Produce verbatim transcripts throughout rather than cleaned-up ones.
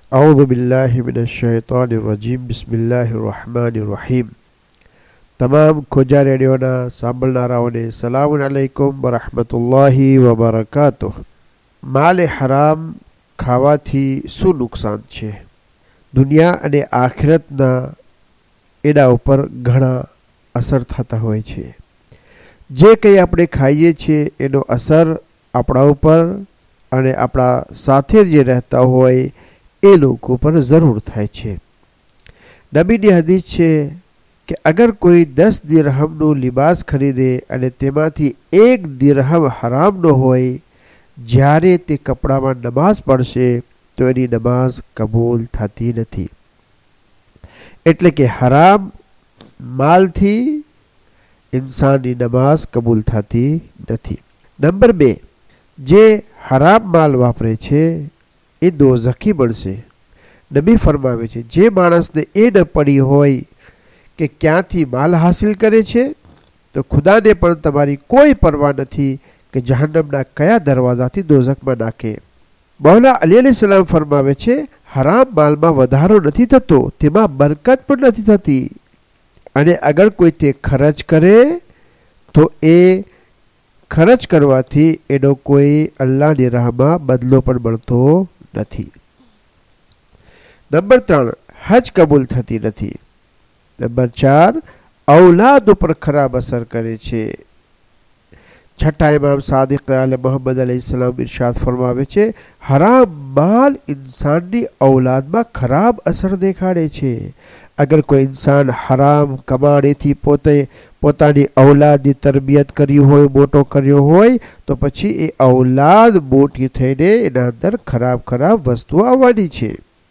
औज़ु बिल्लाहि मिनश शैतानिर रजीम बिस्मिल्लाहिर रहमानिर रहीम। તમામ ખોજા રેડિયોના સાંભળનારાઓને સલામ અલૈકુમ વરહમતુલ્લાહિ વબરકાતુહ। માલ હરામ ખાવાથી શું નુકસાન છે? દુનિયા અને આખિરતના એના ઉપર ઘણા અસર થતા હોય છે। જે કંઈ આપણે ખાઈએ છીએ એનો અસર આપણા ઉપર અને આપણા સાથે જે રહેતા હોય એ લોકો પર જરૂર થાય છે। નબીની હદીસ છે કે અગર કોઈ દસ દિરહમનું લિબાસ ખરીદે અને તેમાંથી એક દિરહમ હરામનો હોય, જ્યારે તે કપડામાં નમાઝ પડશે તો એની નમાઝ કબૂલ થતી નથી। એટલે કે હરામ માલથી ઇન્સાનની નમાઝ કબૂલ થતી નથી। નંબર બે, જે હરામ માલ વાપરે છે એ દોઝખી બનશે। નબી ફરમાવે છે, જે માણસને એ ન પડી હોય કે ક્યાંથી માલ હાસિલ કરે છે તો ખુદાને પણ તમારી કોઈ પરવા નથી કે જહન્નમના કયા દરવાજાથી દોઝખમાં નાખે। મૌલા અલી અલૈહિસ્સલામ ફરમાવે છે, હરામ માલમાં વધારો નથી થતો, તેમાં બરકત પણ નથી થતી, અને અગર કોઈ તે ખર્ચ કરે તો એ ખર્ચ કરવાથી એનો કોઈ અલ્લાહની રાહમાં બદલો પણ મળતો નથી। નંબર ત્રણ, હજ કબૂલ થતી નથી। નંબર ચાર, ઔલાદ ઉપર ખરાબ અસર કરે છે। છઠ્ઠા ઇમામ સાદિક આલે મોહમ્મદ અલૈહિસ્સલામ ઇરશાદ ફરમાવે છે, હરામ માલ ઇન્સાનની ઔલાદમાં ખરાબ અસર દેખાડે છે। અગર કોઈ ઇન્સાન હરામ કમાણીથી પોતે પોતાની ઔલાદની તરબિયત કરી હોય, મોટો કર્યો હોય, તો પછી એ ઔલાદ મોટી થઈને એના અંદર ખરાબ ખરાબ વસ્તુઓ આવવાની છે।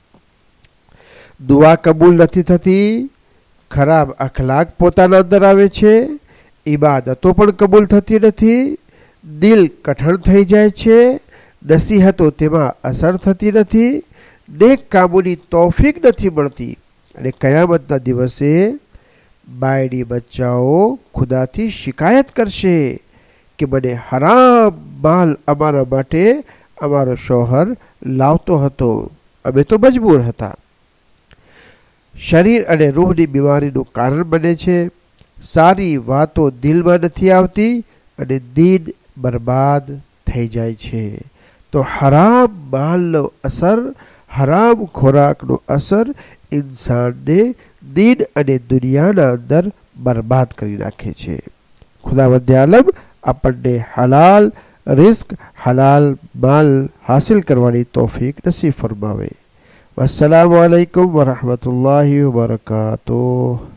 દુઆ કબૂલ નથી થતી, ખરાબ અખલાક પોતાના અંદર આવે છે, ઇબાદતો પણ કબૂલ થતી નથી, દિલ કઠણ થઈ જાય છે, નસીહતો તેમાં અસર થતી નથી, નેક કામોની તૌફીક નથી મળતી, અને કયામતના દિવસે બાયડી બચ્ચાઓ ખુદાથી શિકાયત કરશે કે મને હરામ માલ અમારા માટે અમારો શોહર લાવતો હતો, અમે તો મજબૂર હતા। શરીર અને રૂહની બીમારીનું કારણ બને છે। સારી વાતો દિલમાં નથી આવતી અને દિન બરબાદ થઈ જાય છે। તો હરામ માલનો અસર, હરામ ખોરાકનો અસર ઇન્સાનને દિન અને દુનિયાના અંદર બરબાદ કરી નાખે છે। ખુદાવંદ આલમ આપણને હલાલ રિસ્ક, હલાલ માલ હાસિલ કરવાની તૌફીક નસીબ ફરમાવે। વસ્સલામુ અલૈકુમ વરહમતુલ્લાહિ વબરકાતુહ।